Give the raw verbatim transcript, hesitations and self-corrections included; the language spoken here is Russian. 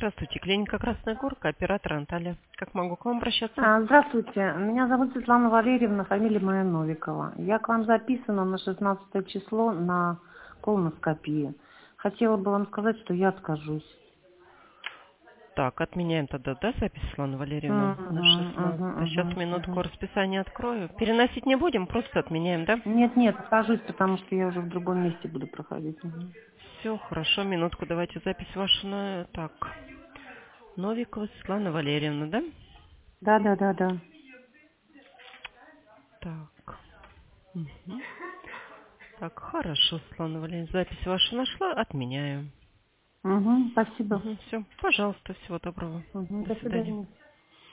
Здравствуйте, клиника Красная Горка, оператор Анталия. Как могу к вам обращаться? А, Здравствуйте, меня зовут Светлана Валерьевна, фамилия моя Новикова. Я к вам записана на шестнадцатое число на колоноскопию. Хотела бы вам сказать, что я откажусь. Так, отменяем тогда, да, запись, Светлана Валерьевна, Угу, на угу, шестнадцатое. Сейчас угу, минутку угу. расписание открою. Переносить не будем, просто отменяем, да? Нет, нет, откажусь, потому что я уже в другом месте буду проходить. Угу. Все, хорошо, минутку, давайте запись вашу на... Так, Новикова Светлана Валерьевна, да? Да, да, да, да. Так. Мгм. Так, хорошо, Светлана Валерьевна, запись вашу нашла, отменяю. Угу, спасибо. Все, пожалуйста, всего доброго. Угу, До до свидания. свидания.